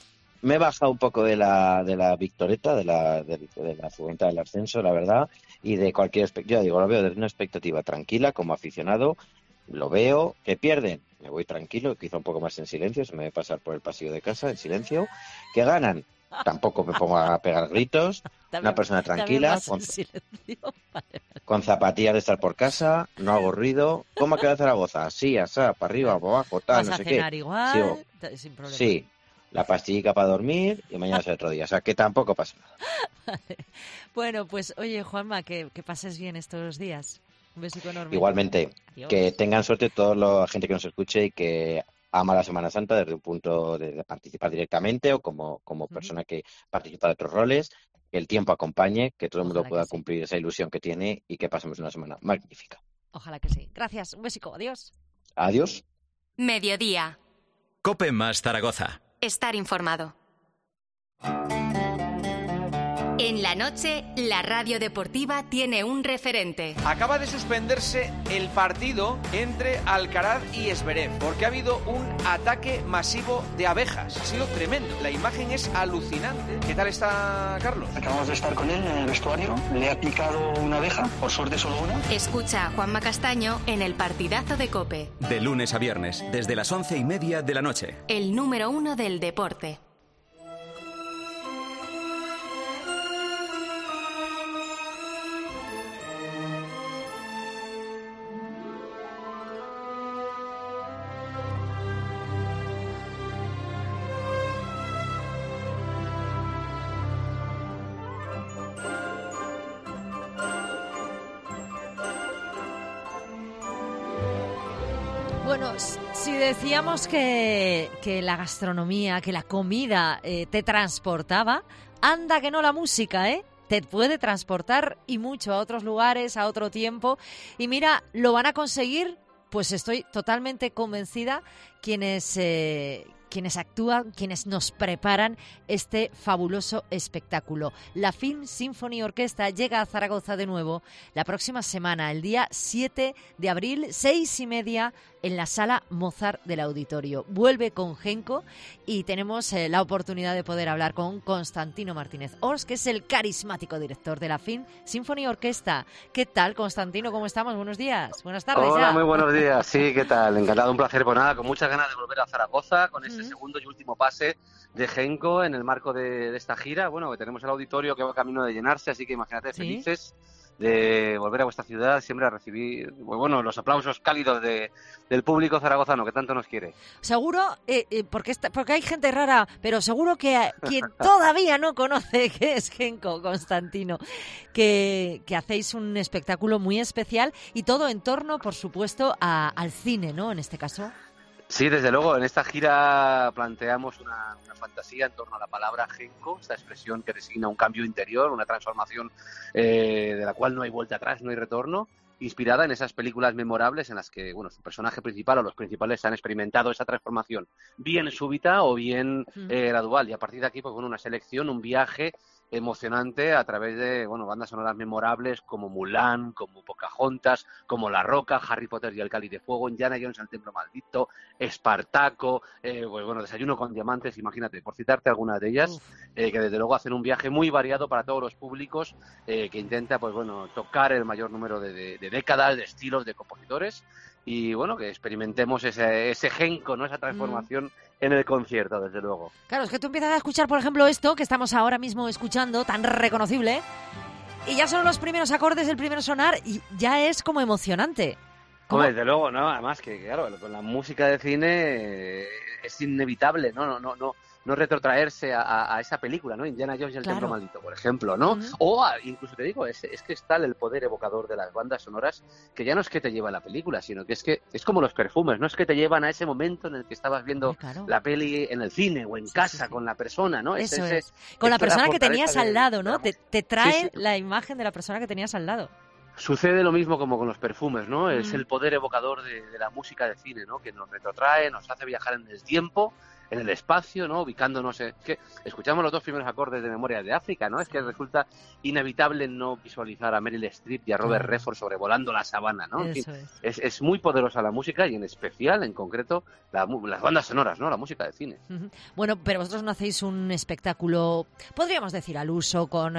me he bajado un poco de la Victoreta, de la furgoneta del ascenso, la verdad, y de cualquier expectativa. Digo, lo veo desde una expectativa tranquila, como aficionado, lo veo, que pierden, me voy tranquilo, quizá un poco más en silencio, se me debe pasar por el pasillo de casa en silencio, que ganan, tampoco me pongo a pegar gritos, una persona tranquila, con zapatillas de estar por casa, no hago ruido. ¿Cómo ha quedado Zaragoza? Sí, asá, para arriba, para abajo, tal, no sé qué. ¿Vas a cenar igual? Sin problema. Sí, la pastillica para dormir y mañana será otro día, o sea que tampoco pasa nada. Bueno, pues oye, Juanma, que pases bien estos días. Un besito enorme. Igualmente, adiós. Que tengan suerte toda la gente que nos escuche y que ama la Semana Santa desde un punto de participar directamente o como persona que participa de otros roles, que el tiempo acompañe, que todo el mundo pueda cumplir esa ilusión que tiene y que pasemos una semana magnífica. Ojalá que sí. Gracias, un besico, adiós. Adiós. Mediodía. COPE más Zaragoza. Estar informado. En la noche, la radio deportiva tiene un referente. Acaba de suspenderse el partido entre Alcaraz y Zverev porque ha habido un ataque masivo de abejas. Ha sido tremendo. La imagen es alucinante. ¿Qué tal está Carlos? Acabamos de estar con él en el vestuario. Le ha picado una abeja, por suerte solo una. Escucha a Juanma Castaño en el partidazo de COPE. De lunes a viernes, desde las 11:30 de la noche. El número 1 del deporte. Bueno, si decíamos que la gastronomía, que la comida te transportaba, anda que no la música, ¿eh? Te puede transportar y mucho a otros lugares, a otro tiempo. Y mira, lo van a conseguir, pues estoy totalmente convencida, quienes actúan, quienes nos preparan este fabuloso espectáculo. La Film Symphony Orchestra llega a Zaragoza de nuevo la próxima semana, el día 7 de abril, 6:30, en la Sala Mozart del Auditorio. Vuelve con Genco y tenemos la oportunidad de poder hablar con Constantino Martínez Ors, que es el carismático director de la Film Symphony Orchestra. ¿Qué tal, Constantino? ¿Cómo estamos? Buenos días. Buenas tardes. Hola, ya. Muy buenos días. Sí, ¿qué tal? Encantado, un placer. Pues nada, con muchas ganas de volver a Zaragoza con este segundo y último pase de Genco en el marco de esta gira. Bueno, que tenemos el auditorio que va camino de llenarse, así que imagínate, felices de volver a vuestra ciudad, siempre a recibir los aplausos cálidos del público zaragozano que tanto nos quiere. Seguro, porque hay gente rara, pero seguro que quien todavía no conoce qué es Genco, Constantino, que hacéis un espectáculo muy especial y todo en torno, por supuesto, al cine, ¿no? En este caso. Sí, desde luego, en esta gira planteamos una fantasía en torno a la palabra Genco, esta expresión que designa un cambio interior, una transformación de la cual no hay vuelta atrás, no hay retorno, inspirada en esas películas memorables en las que su personaje principal o los principales han experimentado esa transformación, bien súbita o bien gradual. Y a partir de aquí, una selección, un viaje emocionante a través de bandas sonoras memorables como Mulan, como Pocahontas, como La Roca, Harry Potter y el Cáliz de Fuego, Indiana Jones el Templo Maldito, Espartaco, Desayuno con Diamantes, imagínate, por citarte algunas de ellas, que desde luego hacen un viaje muy variado para todos los públicos, que intenta tocar el mayor número de décadas, de estilos, de compositores, y que experimentemos ese Genco, ¿no? Esa transformación en el concierto, desde luego. Claro, es que tú empiezas a escuchar, por ejemplo, esto que estamos ahora mismo escuchando, tan reconocible, y ya son los primeros acordes, el primer sonar, y ya es como emocionante. Desde luego, ¿no? Además que, claro, con la música de cine es inevitable, no retrotraerse a esa película, ¿no? Indiana Jones y el Templo Maldito, por ejemplo, ¿no? O incluso te digo, es que está el poder evocador de las bandas sonoras, que ya no es que te lleva a la película, sino que es como los perfumes, no es que te llevan a ese momento en el que estabas viendo la peli en el cine o en casa con la persona, ¿no? Eso es. Con la persona que tenías al lado, ¿no? Te trae la imagen de la persona que tenías al lado. Sucede lo mismo como con los perfumes, ¿no? Es el poder evocador de la música de cine, ¿no? Que nos retrotrae, nos hace viajar en el tiempo, en el espacio, ¿no? Ubicándonos, que escuchamos los 2 primeros acordes de Memorias de África, ¿no? Es que resulta inevitable no visualizar a Meryl Streep y a Robert Redford sobrevolando la sabana, ¿no? En fin, es muy poderosa la música y en especial, en concreto, las bandas sonoras, ¿no? La música de cine. Bueno, pero vosotros no hacéis un espectáculo, podríamos decir, al uso, con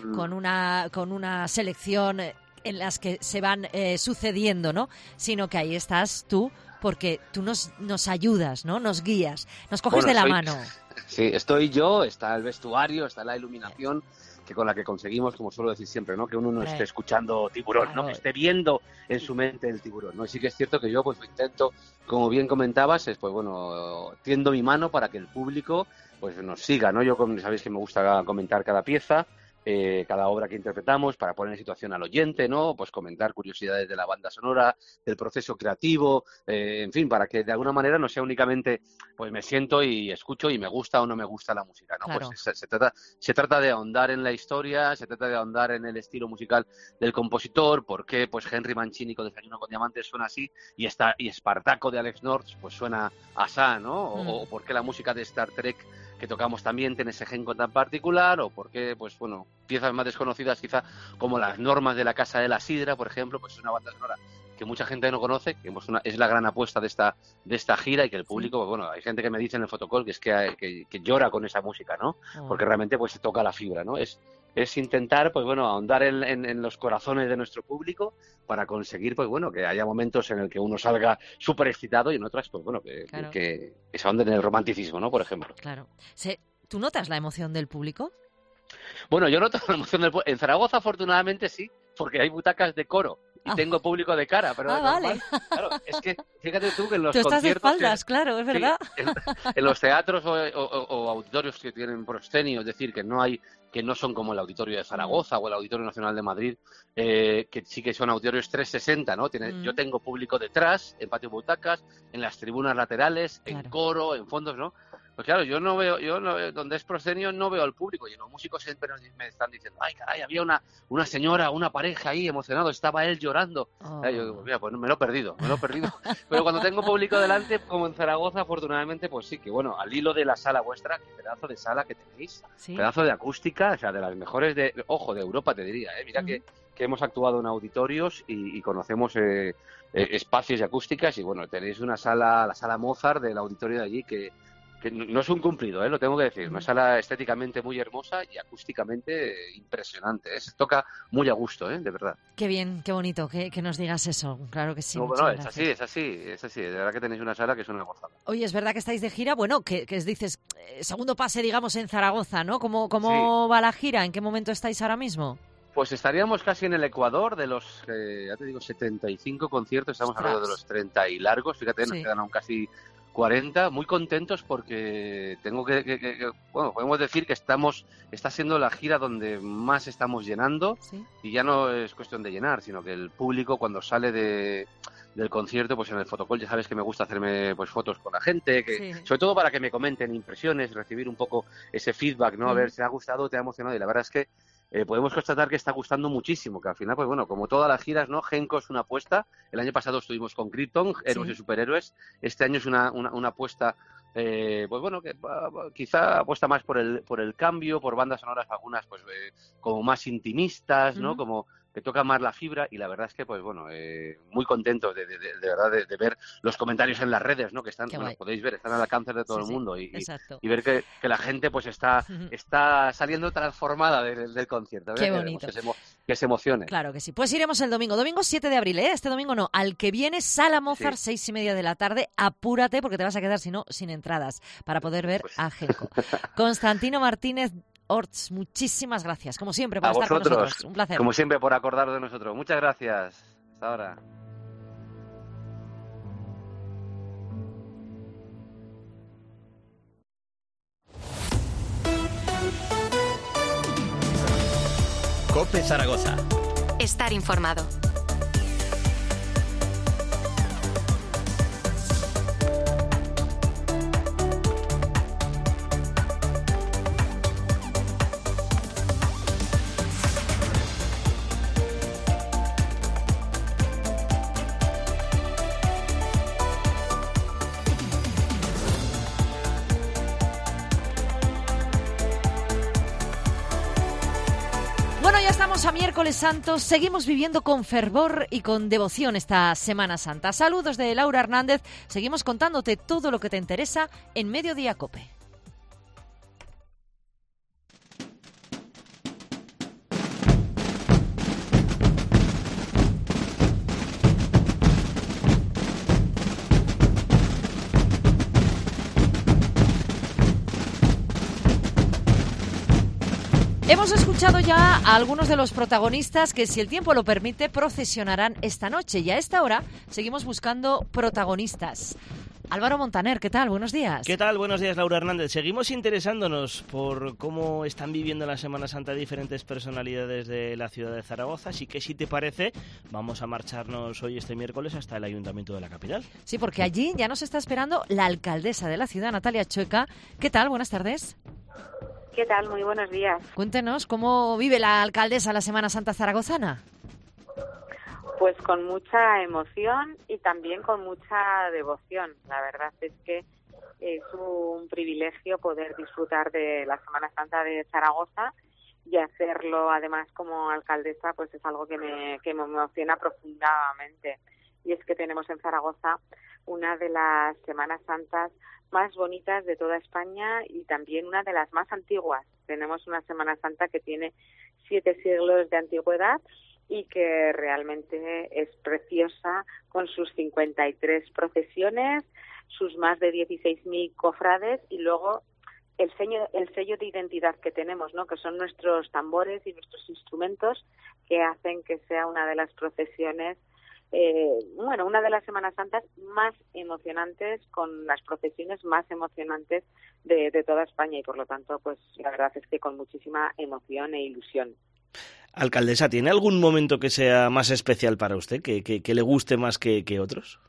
una selección en las que se van sucediendo, ¿no? Sino que ahí estás tú, porque tú nos ayudas, ¿no? Nos guías, nos coges de la mano. Sí, estoy yo, está el vestuario, está la iluminación, que con la que conseguimos, como suelo decir siempre, ¿no? Que uno no esté escuchando tiburón, claro, ¿no? Que esté viendo en su mente el tiburón, ¿no? Y sí que es cierto que yo, pues, lo intento, como bien comentabas, pues bueno, tiendo mi mano para que el público, pues, nos siga, ¿no? Yo, sabéis que me gusta comentar cada pieza, cada obra que interpretamos, para poner en situación al oyente, ¿no? Pues comentar curiosidades de la banda sonora, del proceso creativo, en fin, para que de alguna manera no sea únicamente, pues me siento y escucho y me gusta o no me gusta la música, ¿no? Claro. Pues se trata de ahondar en la historia, se trata de ahondar en el estilo musical del compositor, por qué pues Henry Mancini con Desayuno con Diamantes suena así y Espartaco de Alex North pues suena asá, ¿no? O por qué la música de Star Trek que tocamos también tiene ese genco tan particular, o porque, pues bueno, piezas más desconocidas quizá como Las Normas de la Casa de la Sidra, por ejemplo, pues es una banda sonora que mucha gente no conoce, que es la gran apuesta de esta gira y que el público, pues bueno, hay gente que me dice en el fotocall que es que llora con esa música, ¿no? Porque realmente pues se toca la fibra, ¿no? Es intentar, pues bueno, ahondar en los corazones de nuestro público para conseguir, pues bueno, que haya momentos en el que uno salga súper excitado y en otras, pues bueno, que se ahonden en el romanticismo, ¿no? Por ejemplo. Claro. ¿Tú notas la emoción del público? Bueno, yo noto la emoción del público. En Zaragoza, afortunadamente, sí, porque hay butacas de coro y tengo público de cara, pero vale. Claro, es que fíjate tú que en los tú estás conciertos... de espaldas, claro, es verdad. Sí, en los teatros o auditorios que tienen proscenio, es decir, que no son como el Auditorio de Zaragoza o el Auditorio Nacional de Madrid, que sí que son auditorios 360, ¿no? Yo tengo público detrás, en patio butacas, en las tribunas laterales, en coro, en fondos, ¿no? Pues claro, yo no veo, donde es proscenio no veo al público, y los músicos siempre me están diciendo, ay caray, había una señora, una pareja ahí emocionado, estaba él llorando. Yo digo, mira, pues me lo he perdido. Pero cuando tengo público delante, como en Zaragoza, afortunadamente, pues sí, que bueno, al hilo de la sala vuestra, qué pedazo de sala que tenéis, pedazo de acústica, o sea, de las mejores de Europa, te diría, mira que hemos actuado en auditorios y conocemos espacios y acústicas, y bueno, tenéis una sala, la sala Mozart del auditorio de allí, que no es un cumplido, lo tengo que decir. Una sala estéticamente muy hermosa y acústicamente impresionante. Se toca muy a gusto, de verdad. Qué bien, qué bonito que nos digas eso. Claro que sí. No, bueno, es así. De verdad que tenéis una sala que es una gozada. Oye, es verdad que estáis de gira. Bueno, que dices, segundo pase, digamos, en Zaragoza, ¿no? ¿Cómo va la gira? ¿En qué momento estáis ahora mismo? Pues estaríamos casi en el Ecuador de los, ya te digo, 75 conciertos. Estamos hablando de los 30 y largos. Fíjate, nos quedan aún casi 40, muy contentos porque tengo bueno, podemos decir que está siendo la gira donde más estamos llenando, y ya no es cuestión de llenar, sino que el público cuando sale del concierto, pues en el fotocall ya sabes que me gusta hacerme pues fotos con la gente, sobre todo para que me comenten impresiones, recibir un poco ese feedback, ¿no? A ver, ¿te ha gustado, te ha emocionado? Y la verdad es que podemos constatar que está gustando muchísimo, que al final, pues bueno, como todas las giras, ¿no? Genco es una apuesta. El año pasado estuvimos con Krypton, Héroes y Superhéroes. Este año es una apuesta, pues bueno, que quizá apuesta más por el cambio, por bandas sonoras, algunas pues como más intimistas, ¿no? Como que toca más la fibra, y la verdad es que, pues bueno, muy contentos de verdad de ver los comentarios en las redes, ¿no? Que están, bueno, podéis ver, están al alcance de todo el mundo, y ver que la gente pues está saliendo transformada del concierto. Qué bonito. Que se emocione. Claro que sí. Pues iremos el domingo 7 de abril, este domingo no, al que viene, Sala Mozart, 6:30 de la tarde. Apúrate porque te vas a quedar, si no, sin entradas para poder ver a Genco. Constantino Martínez Orts, muchísimas gracias, como siempre, por estar con nosotros. Un placer. Como siempre, por acordaros de nosotros. Muchas gracias. Hasta ahora. COPE Zaragoza. Estar informado. Bueno, ya estamos a miércoles santo, seguimos viviendo con fervor y con devoción esta Semana Santa. Saludos de Laura Hernández, seguimos contándote todo lo que te interesa en Mediodía COPE. Hemos escuchado ya a algunos de los protagonistas que, si el tiempo lo permite, procesionarán esta noche. Y a esta hora seguimos buscando protagonistas. Álvaro Montaner, ¿qué tal? Buenos días. ¿Qué tal? Buenos días, Laura Hernández. Seguimos interesándonos por cómo están viviendo la Semana Santa diferentes personalidades de la ciudad de Zaragoza. Así que, si te parece, vamos a marcharnos hoy, este miércoles, hasta el Ayuntamiento de la capital. Sí, porque allí ya nos está esperando la alcaldesa de la ciudad, Natalia Chueca. ¿Qué tal? Buenas tardes. ¿Qué tal? Muy buenos días. Cuéntenos, ¿cómo vive la alcaldesa la Semana Santa zaragozana? Pues con mucha emoción y también con mucha devoción. La verdad es que es un privilegio poder disfrutar de la Semana Santa de Zaragoza, y hacerlo además como alcaldesa pues es algo que me emociona profundamente. Y es que tenemos en Zaragoza una de las Semanas Santas más bonitas de toda España y también una de las más antiguas. Tenemos una Semana Santa que tiene 7 siglos de antigüedad y que realmente es preciosa, con sus 53 procesiones, sus más de 16.000 cofrades y luego el sello de identidad que tenemos, ¿no? Que son nuestros tambores y nuestros instrumentos que hacen que sea una de las procesiones, una de las Semanas Santas más emocionantes, con las procesiones más emocionantes de toda España, y por lo tanto, pues la verdad es que con muchísima emoción e ilusión. Alcaldesa, ¿tiene algún momento que sea más especial para usted, que le guste más que otros?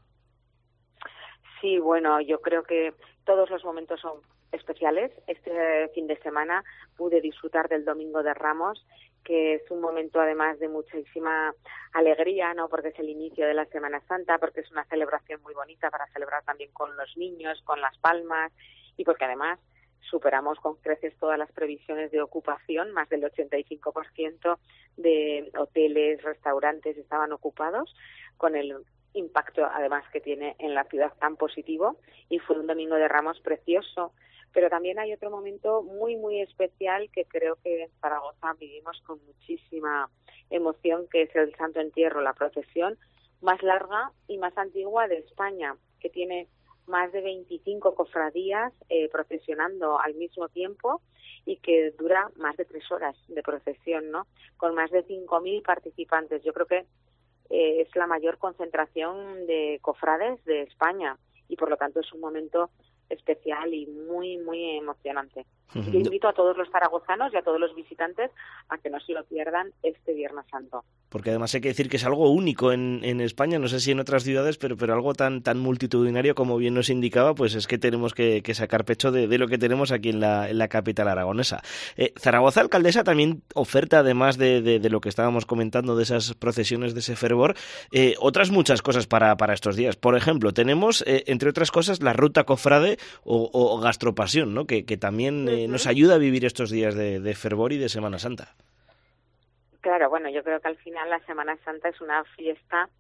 Sí, bueno, yo creo que todos los momentos son especiales. Este fin de semana pude disfrutar del Domingo de Ramos, que es un momento además de muchísima alegría, ¿no? Porque es el inicio de la Semana Santa, porque es una celebración muy bonita para celebrar también con los niños, con las palmas, y porque además superamos con creces todas las previsiones de ocupación. Más del 85% de hoteles, restaurantes estaban ocupados, con el impacto además que tiene en la ciudad tan positivo, y fue un Domingo de Ramos precioso. Pero también hay otro momento muy, muy especial que creo que en Zaragoza vivimos con muchísima emoción, que es el Santo Entierro, la procesión más larga y más antigua de España, que tiene más de 25 cofradías procesionando al mismo tiempo, y que dura más de 3 horas de procesión, ¿no? Con más de 5.000 participantes. Yo creo que es la mayor concentración de cofrades de España, y por lo tanto es un momento especial y muy, muy emocionante. Yo invito a todos los zaragozanos y a todos los visitantes a que no se lo pierdan este Viernes Santo. Porque además hay que decir que es algo único en España, no sé si en otras ciudades, pero algo tan multitudinario, como bien nos indicaba, pues es que tenemos que sacar pecho de lo que tenemos aquí en la capital aragonesa. Zaragoza, alcaldesa, también oferta, además de lo que estábamos comentando, de esas procesiones, de ese fervor, otras muchas cosas para estos días. Por ejemplo, tenemos, entre otras cosas, la ruta cofrade o gastropasión, ¿no? Que también nos ayuda a vivir estos días de fervor y de Semana Santa. Claro, bueno, yo creo que al final la Semana Santa es una fiesta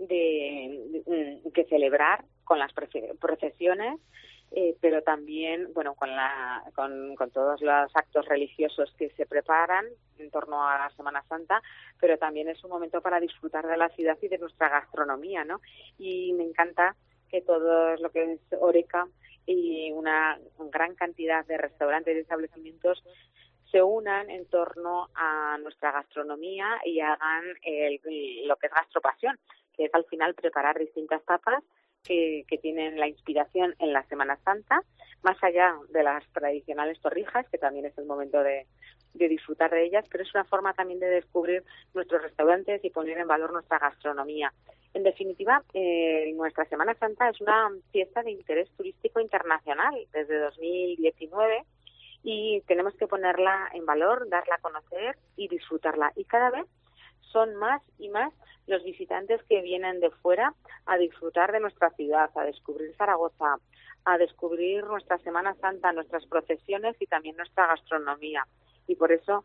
que celebrar con las procesiones, pero también, bueno, con todos los actos religiosos que se preparan en torno a la Semana Santa, pero también es un momento para disfrutar de la ciudad y de nuestra gastronomía, ¿no? Y me encanta que todo lo que es Horeca y una gran cantidad de restaurantes y establecimientos se unan en torno a nuestra gastronomía y hagan lo que es gastropasión, que es al final preparar distintas tapas que tienen la inspiración en la Semana Santa, más allá de las tradicionales torrijas, que también es el momento de disfrutar de ellas, pero es una forma también de descubrir nuestros restaurantes y poner en valor nuestra gastronomía. En definitiva, nuestra Semana Santa es una fiesta de interés turístico internacional desde 2019, y tenemos que ponerla en valor, darla a conocer y disfrutarla. Y cada vez son más y más los visitantes que vienen de fuera a disfrutar de nuestra ciudad, a descubrir Zaragoza, a descubrir nuestra Semana Santa, nuestras procesiones y también nuestra gastronomía. Y por eso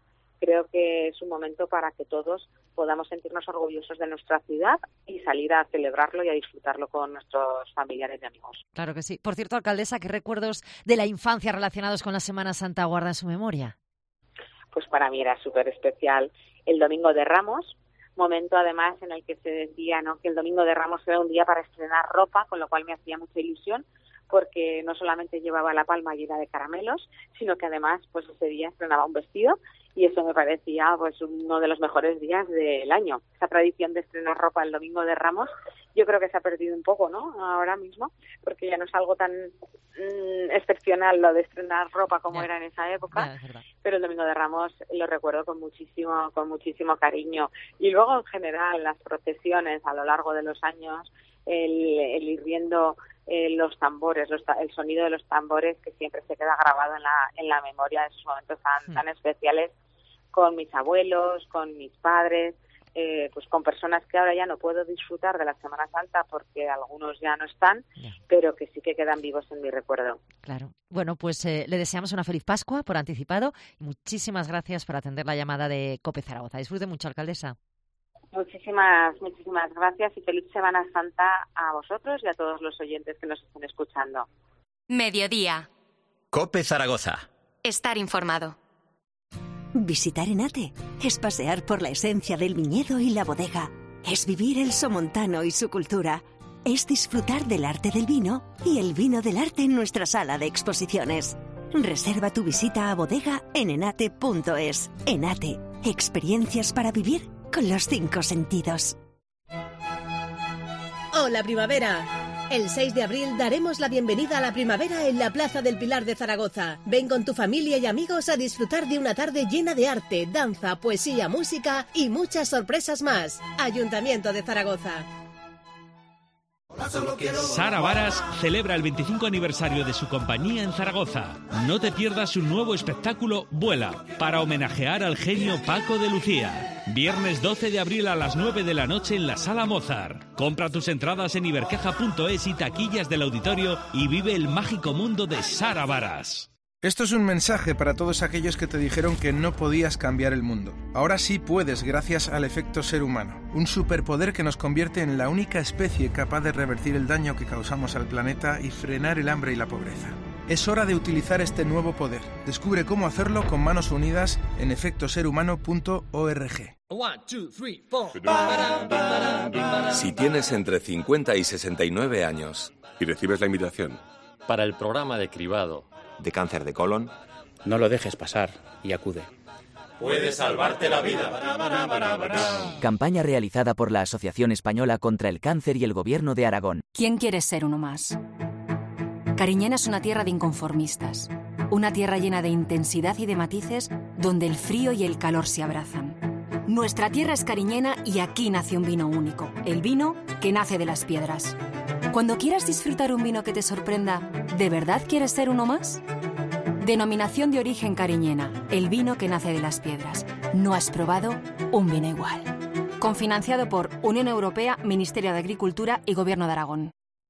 creo que es un momento para que todos podamos sentirnos orgullosos de nuestra ciudad y salir a celebrarlo y a disfrutarlo con nuestros familiares y amigos. Claro que sí. Por cierto, alcaldesa, ¿qué recuerdos de la infancia relacionados con la Semana Santa guarda en su memoria? Pues para mí era súper especial el Domingo de Ramos, momento además en el que se decía, ¿no?, que el Domingo de Ramos era un día para estrenar ropa, con lo cual me hacía mucha ilusión, porque no solamente llevaba la palma llena de caramelos, sino que además pues ese día estrenaba un vestido, y eso me parecía pues uno de los mejores días del año. Esa tradición de estrenar ropa el Domingo de Ramos yo creo que se ha perdido un poco, ¿no?, ahora mismo, porque ya no es algo tan excepcional lo de estrenar ropa como era en esa época, pero el Domingo de Ramos lo recuerdo con muchísimo cariño. Y luego en general las procesiones a lo largo de los años, el ir viendo los tambores, el sonido de los tambores, que siempre se queda grabado en la memoria de esos momentos tan especiales, con mis abuelos, con mis padres, pues con personas que ahora ya no puedo disfrutar de la Semana Santa porque algunos ya no están, pero que sí que quedan vivos en mi recuerdo. Claro. Bueno, pues le deseamos una feliz Pascua por anticipado y muchísimas gracias por atender la llamada de COPE Zaragoza. Disfrute mucho, alcaldesa. Muchísimas gracias y feliz Semana Santa a vosotros y a todos los oyentes que nos estén escuchando. Mediodía. COPE Zaragoza. Estar informado. Visitar Enate es pasear por la esencia del viñedo y la bodega. Es vivir el somontano y su cultura. Es disfrutar del arte del vino y el vino del arte en nuestra sala de exposiciones. Reserva tu visita a bodega en enate.es. Enate, experiencias para vivir con los 5 sentidos. Hola, primavera. El 6 de abril daremos la bienvenida a la primavera en la Plaza del Pilar de Zaragoza. Ven con tu familia y amigos a disfrutar de una tarde llena de arte, danza, poesía, música y muchas sorpresas más. Ayuntamiento de Zaragoza. Sara Varas celebra el 25 aniversario de su compañía en Zaragoza. No te pierdas su nuevo espectáculo Vuela, para homenajear al genio Paco de Lucía. Viernes 12 de abril a las 9 de la noche en la Sala Mozart. Compra tus entradas en ibercaja.es y taquillas del auditorio y vive el mágico mundo de Sara Varas. Esto es un mensaje para todos aquellos que te dijeron que no podías cambiar el mundo. Ahora sí puedes gracias al efecto ser humano, un superpoder que nos convierte en la única especie capaz de revertir el daño que causamos al planeta y frenar el hambre y la pobreza. Es hora de utilizar este nuevo poder. Descubre cómo hacerlo con manos unidas en efectoserhumano.org. 1, 2, 3, 4. Si tienes entre 50 y 69 años y recibes la invitación para el programa de cribado de cáncer de colon, no lo dejes pasar y acude. Puede salvarte la vida. Campaña realizada por la Asociación Española contra el Cáncer y el Gobierno de Aragón. ¿Quién quiere ser uno más? Cariñena es una tierra de inconformistas, una tierra llena de intensidad y de matices donde el frío y el calor se abrazan. Nuestra tierra es Cariñena y aquí nace un vino único, el vino que nace de las piedras. Cuando quieras disfrutar un vino que te sorprenda, ¿de verdad quieres ser uno más? Denominación de origen Cariñena, el vino que nace de las piedras. No has probado un vino igual. Confinanciado por Unión Europea, Ministerio de Agricultura y Gobierno de Aragón.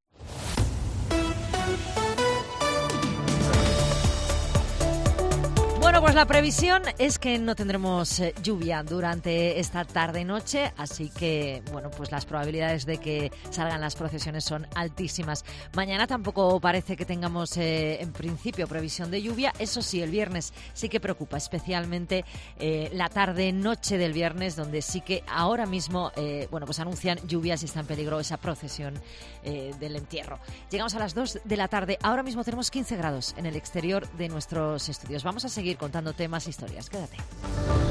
Bueno, pues la previsión es que no tendremos lluvia durante esta tarde-noche, así que, bueno, pues las probabilidades de que salgan las procesiones son altísimas. Mañana tampoco parece que tengamos, en principio, previsión de lluvia. Eso sí, el viernes sí que preocupa, especialmente la tarde-noche del viernes, donde sí que ahora mismo, bueno, pues anuncian lluvias y está en peligro esa procesión del entierro. Llegamos a las 2 de la tarde. Ahora mismo tenemos 15 grados en el exterior de nuestros estudios. Vamos a seguir contando temas e historias. Quédate.